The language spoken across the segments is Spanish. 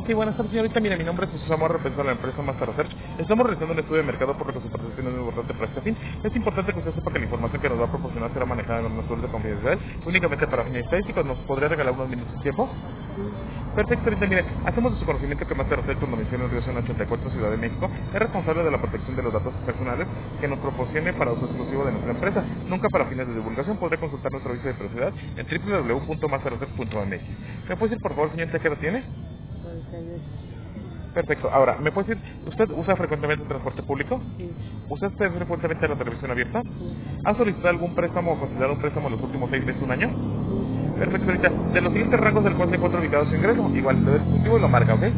Sí, buenas tardes, señorita. Mira, mi nombre es Jesús Amor, represento a la empresa Master Research. Estamos realizando un estudio de mercado por lo que su participación es muy importante para este fin. Es importante que usted sepa que la información que nos va a proporcionar será manejada con nuestro de confidencialidad únicamente para fines estadísticos. ¿Nos podría regalar unos minutos de tiempo? Sí, Perfecto, ahorita mire, hacemos de su conocimiento que Master Research, cuando menciona el Río Zona 84, Ciudad de México, es responsable de la protección de los datos personales que nos proporcione para uso exclusivo de nuestra empresa, nunca para fines de divulgación. Podré consultar nuestro aviso de privacidad en www.masterresearch.mx. ¿Me puede decir, por favor, señorita, qué edad tiene? 48. Perfecto. Ahora, ¿me puede decir, usted usa frecuentemente el transporte público? Sí, ¿Usted ve frecuentemente la televisión abierta? sí, ¿Ha solicitado algún préstamo o considerado un préstamo en los últimos 6 meses, un año? sí, Perfecto, ahorita. De los siguientes rangos del cual se encuentra ubicado su ingreso, igual le doy el dispositivo y lo marca, ¿ok?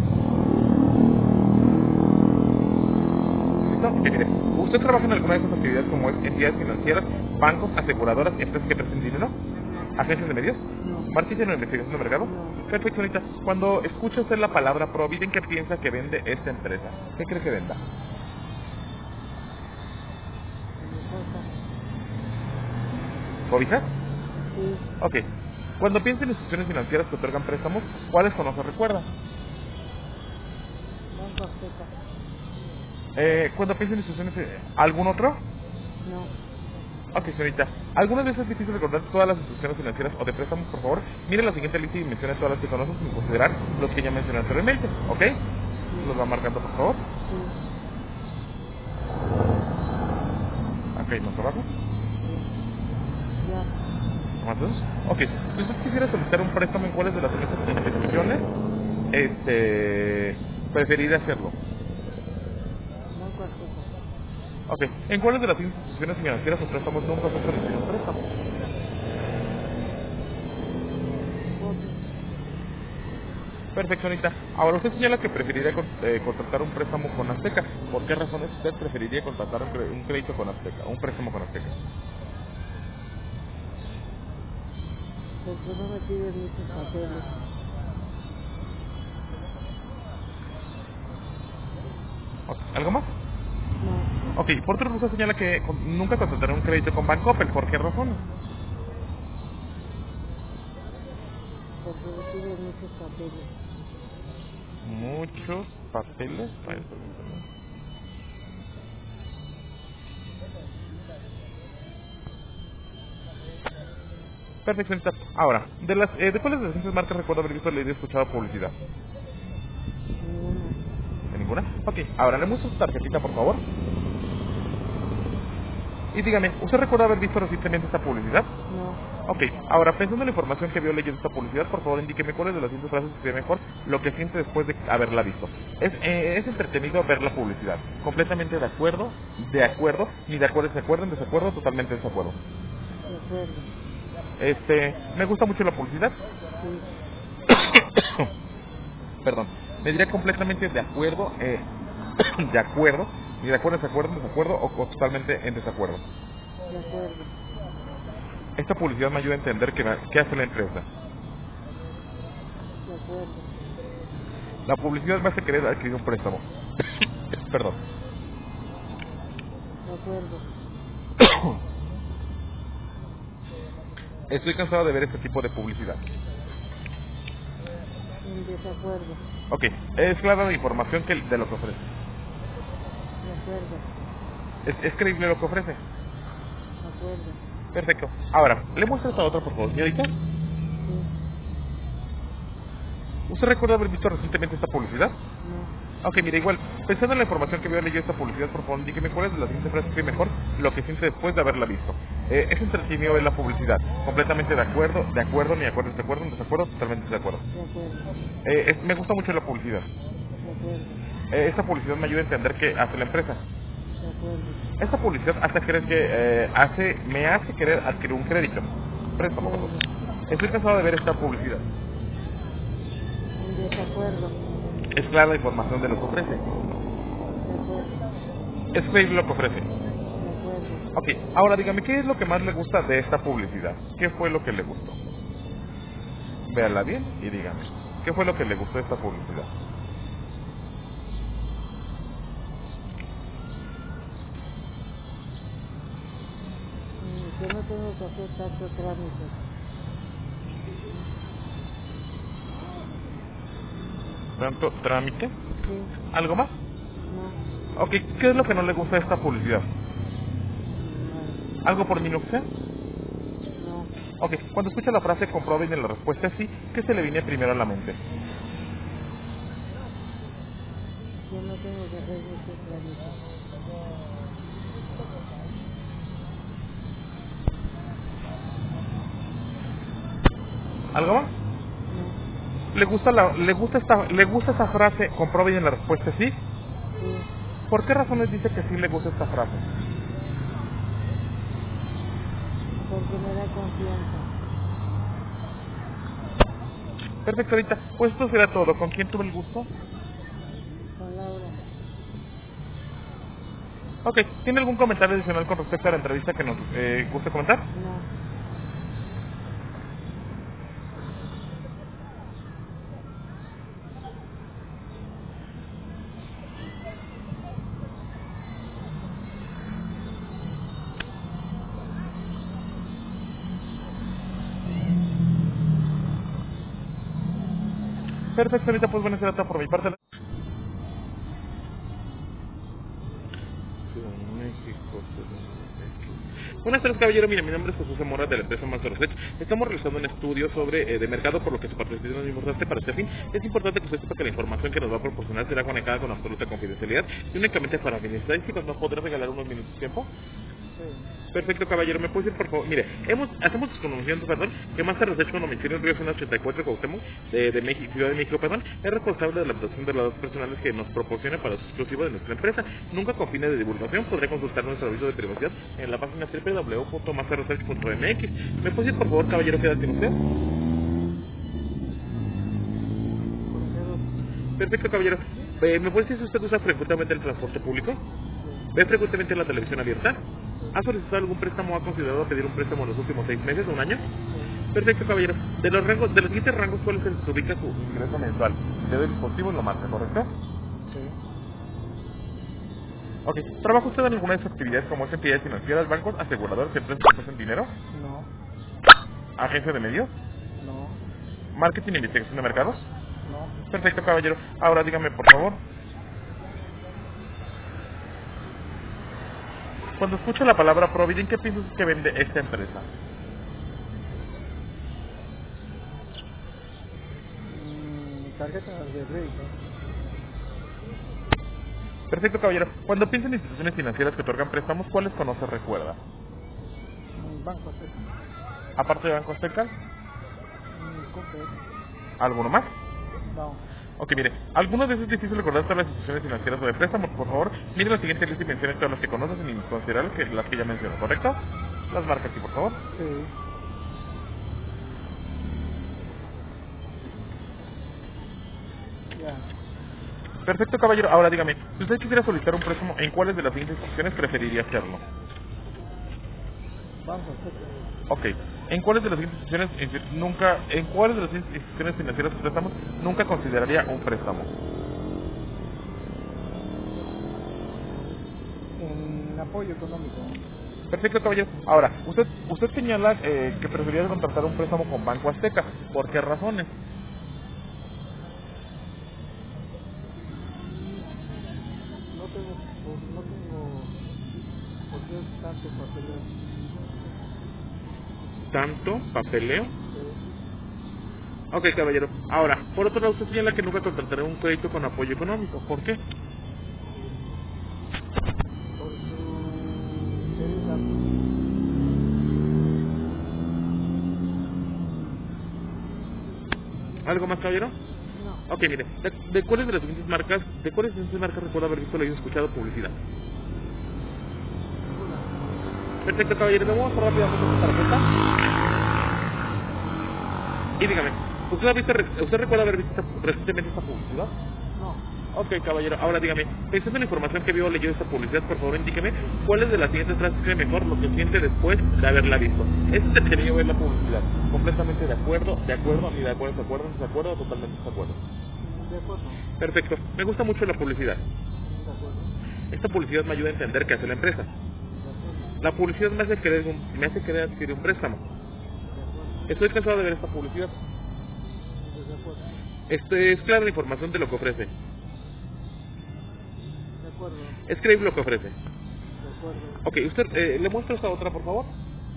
¿Listo? Ok, mire. ¿Usted trabaja en alguna de estas actividades como es entidades financieras, bancos, aseguradoras, empresas que presten dinero? ¿Agencias de medios? no, ¿Marketing o investigación de mercado? no, Perfecto, ahorita. Cuando escucha usted la palabra Providen, ¿qué piensa que vende esta empresa? ¿Qué cree que venda? cosas. ¿Cobijas? Sí, Ok. Cuando piensa en instituciones financieras que otorgan préstamos, ¿cuáles conoce recuerda? Banco Azteca. Cuando piensa en instituciones, ¿algún otro? No, Ok, señorita. Algunas veces es difícil recordar todas las instituciones financieras o de préstamos, por favor. Mire la siguiente lista y mencione todas las que conoce sin considerar los que ya mencioné anteriormente, ¿ok? sí, Los va marcando, por favor. sí, Ok, más abajo. sí, ya, Más dos. Ok. Si usted quisiera solicitar un préstamo, ¿en cuáles de las siguientes instituciones preferiría hacerlo? Banco Azteca. Ok. ¿En cuáles de las instituciones financieras o préstamos nunca se solicitó un préstamo? Fox, Perfecto, Anita. Ahora usted señala que preferiría contratar un préstamo con Azteca. ¿Por qué razones usted preferiría contratar un crédito con Azteca, un préstamo con Azteca? porque no me piden muchos papeles. Ok, ¿algo más? No, Ok, por otra usted señala que nunca contratará un crédito con Bancoppel. ¿Por qué razón? porque me piden muchos papeles. Muchos papeles. A ver, permítame. Perfecto, Anita. Ahora, ¿de cuáles de las siguientes marcas recuerdo haber visto, leído y escuchado publicidad? Ninguna. ¿De ninguna? Ok, ahora le muestro su tarjetita, por favor. Y dígame, ¿usted recuerda haber visto recientemente esta publicidad? No, Ok, ahora pensando en la información que vio leyendo esta publicidad, por favor indíqueme cuáles de las siguientes frases sería mejor lo que siente después de haberla visto. Es entretenido ver la publicidad. Completamente de acuerdo, ni de acuerdo, en desacuerdo, totalmente desacuerdo. de acuerdo. Me gusta mucho la publicidad. Sí, Perdón, me diría completamente de acuerdo, de acuerdo, ni de acuerdo, en desacuerdo o totalmente en desacuerdo. de acuerdo. Esta publicidad me ayuda a entender qué hace la empresa. De acuerdo. La publicidad me hace querer adquirir un préstamo. Perdón. De acuerdo. Estoy cansado de ver este tipo de publicidad. En desacuerdo. Ok, es clara la información de lo que ofrece. De acuerdo. Es creíble lo que ofrece. De acuerdo. Perfecto. Ahora, le muestro esta otra, por favor, señorita. Sí, ¿Usted recuerda haber visto recientemente esta publicidad? no, Ok, mira, igual, pensando en la información que vio leyendo esta publicidad, por favor, dígame cuáles de las siguientes frases fue mejor lo que siente después de haberla visto. Es entretenido ver la publicidad. Completamente de acuerdo, ni de acuerdo, en desacuerdo, totalmente de acuerdo. de acuerdo. Me gusta mucho la publicidad. De acuerdo. Esta publicidad me ayuda a entender qué hace la empresa. De acuerdo. Esta publicidad me hace querer adquirir un crédito. De Préstamo, perdón. acuerdo. Estoy cansado de ver esta publicidad. En desacuerdo. Es clara la información de lo que ofrece. De acuerdo. Es creíble lo que ofrece. De acuerdo. Ok, ahora dígame, ¿qué es lo que más le gusta de esta publicidad? ¿Qué fue lo que le gustó? Véala bien y dígame, ¿qué fue lo que le gustó de esta publicidad? Que no tengo que hacer tanto trámite. Tanto trámite. Sí. ¿Algo más? No. Ok, ¿qué es lo que no le gusta de esta publicidad? No. ¿Algo por mínimo que sea? No. Ok, cuando escucha la frase comprueben y la respuesta es sí, ¿qué se le viene primero a la mente? Yo no tengo que hacer muchos trámites. ¿Algo más? No. ¿Le gusta esta frase comprueben y la respuesta es sí? Sí. ¿Por qué razones dice que sí le gusta esta frase? Porque me da confianza. Perfecto, ahorita, pues esto será todo. ¿Con quién tuve el gusto? Con Laura. Ok, ¿tiene algún comentario adicional con respecto a la entrevista que nos guste comentar? No. Perfecto, ahorita pues bueno, será todo por mi parte. Ciudad de México, Ciudad de México. Buenas tardes, caballero. Mira, mi nombre es Jesús Zamora de la empresa Master Research. Estamos realizando un estudio sobre de mercado, por lo que su participación es muy importante para este fin. Es importante que usted sepa que la información que nos va a proporcionar será conectada con absoluta confidencialidad y únicamente para fines estadísticos. ¿Nos podrá regalar unos minutos de tiempo? Sí. Perfecto, caballero. ¿Me puede decir, por favor? Mire, hacemos desconocimiento, perdón, que Master Research con domicilio en Río 184 Cuauhtémoc, de México, Ciudad de México, perdón, es responsable de la adaptación de los datos personales que nos proporciona para uso exclusivo de nuestra empresa. Nunca con fines de divulgación. Podré consultar nuestro aviso de privacidad en la página www.masterresearch.mx. ¿Me puede decir, por favor, caballero, qué edad tiene usted? 42. Perfecto, caballero. ¿Me puede decir si usted usa frecuentemente el transporte público? Sí. ¿Ve frecuentemente la televisión abierta? Sí. ¿Ha solicitado algún préstamo o ha considerado pedir un préstamo en los últimos 6 meses o un año? Sí. Perfecto, caballero. De los siguientes rangos, ¿cuál es el que se ubica su ingreso mensual? Le doy el dispositivo y lo marca, ¿correcto? Sí. Ok. ¿Trabaja usted en alguna de sus actividades como es entidades financieras, bancos, aseguradoras, empresas que ofrecen dinero? No. ¿Agencia de medios? No. ¿Marketing e investigación de mercados? No. Perfecto, caballero. Ahora dígame, por favor, cuando escucha la palabra Provident, ¿qué piensa usted que vende esta empresa? Tarjeta de crédito. Perfecto, caballero. Cuando piensa en instituciones financieras que otorgan préstamos, ¿cuáles conoce recuerda? Banco Azteca. Aparte de Banco Azteca, Cooper. ¿alguno más? No. Ok, mire, alguno de esos es difícil recordar todas las instituciones financieras o de préstamos, por favor, mire la siguiente lista y mencione todas las que conocen sin considerar las que ya menciono, ¿correcto? Las marcas aquí, por favor. Sí. Ya. Perfecto, caballero. Ahora dígame, si usted quisiera solicitar un préstamo, ¿en cuáles de las siguientes instituciones preferiría hacerlo? Banco Azteca. Ok. ¿En cuáles de las siguientes en cuáles de las siguientes instituciones financieras o préstamos nunca consideraría un préstamo? En apoyo económico. Perfecto, caballero. Ahora, usted señala que preferiría contratar un préstamo con Banco Azteca. ¿Por qué razones? No tengo por qué tanto papeleo. ¿Tanto papeleo? Sí. Ok, caballero. Ahora, por otro lado, usted señala que nunca contratará un crédito con apoyo económico. ¿Por qué? Por su interés alto. ¿Algo más, caballero? No. Ok, mire. ¿De cuáles de las siguientes marcas, recuerda haber visto o leído escuchado publicidad? Ninguna. Perfecto, caballero. Me vamos a rápidamente con esta tarjeta. Y dígame, ¿usted recuerda haber visto recientemente esta publicidad? No. Ok, caballero. Ahora dígame, pensando en la información que vio o leyó de esta publicidad, por favor indíqueme cuáles de las siguientes frases cree mejor lo que siente después de haberla visto. Eso es el que yo ver la publicidad. Completamente de acuerdo, ni de acuerdo, ni de acuerdo, de acuerdo, o totalmente de acuerdo. De acuerdo. Perfecto. Me gusta mucho la publicidad. De acuerdo. Esta publicidad me ayuda a entender qué hace la empresa. De acuerdo. La publicidad me hace querer adquirir un préstamo. De acuerdo. Estoy cansado de ver esta publicidad. De acuerdo. Es clara la información de lo que ofrece. De acuerdo. Es creíble lo que ofrece. De acuerdo. Ok, usted, ¿le muestro esta otra, por favor?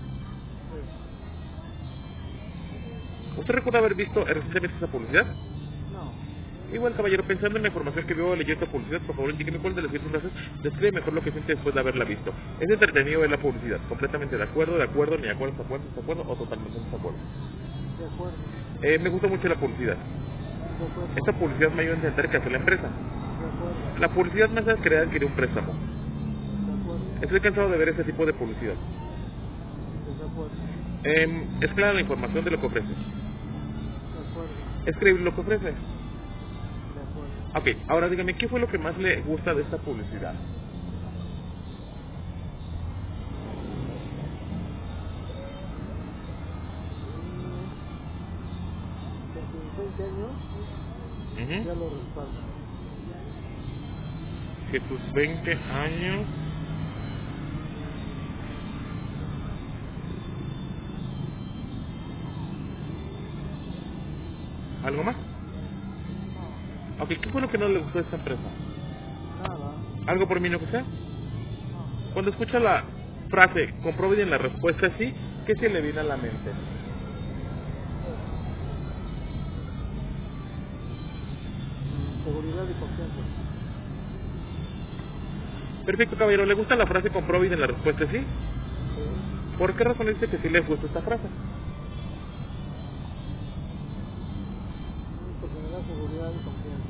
Sí. ¿Usted recuerda haber visto recientemente esa publicidad? No. Igual, caballero, pensando en la información que vio o leyó esta publicidad, por favor, indíqueme cuál de las siguientes frases describe mejor lo que siente después de haberla visto. Es entretenido ver la publicidad. Completamente de acuerdo, ni de acuerdo, está de acuerdo o totalmente de acuerdo. De acuerdo. Me gusta mucho la publicidad. De acuerdo. Esta publicidad me ayuda a entender qué hace la empresa. De acuerdo. La publicidad me hace querer adquirir un préstamo. De acuerdo. Estoy cansado de ver este tipo de publicidad. De acuerdo. Es clara la información de lo que ofrece. De acuerdo. Es creíble lo que ofrece. De acuerdo. Ok, ahora dígame, ¿qué fue lo que más le gusta de esta publicidad? Con 20 años ya lo respalda. Que tus 20 años... ¿Algo más? Ok, ¿qué fue lo que no le gustó de esta empresa? Nada. ¿Algo por mí no que sea? No. Cuando escucha la frase, compruebe bien la respuesta sí, ¿qué se le viene a la mente? Seguridad y confianza. Perfecto, caballero, ¿le gusta la frase compruebe bien la respuesta sí? Sí. ¿Por qué razón dice que sí le gusta esta frase? Porque me da seguridad y confianza.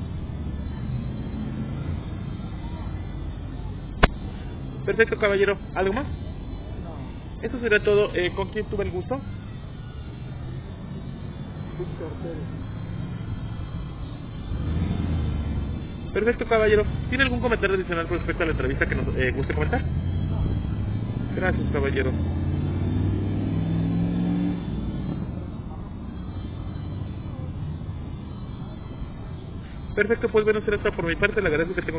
Perfecto, caballero, ¿algo más? No. Eso será todo. ¿Con quién tuve el gusto? Víctor Pérez. Perfecto, caballero. ¿Tiene algún comentario adicional con respecto a la entrevista que nos guste comentar? Gracias, caballero. Perfecto, pues bueno, será todo por mi parte. Le agradezco que tenga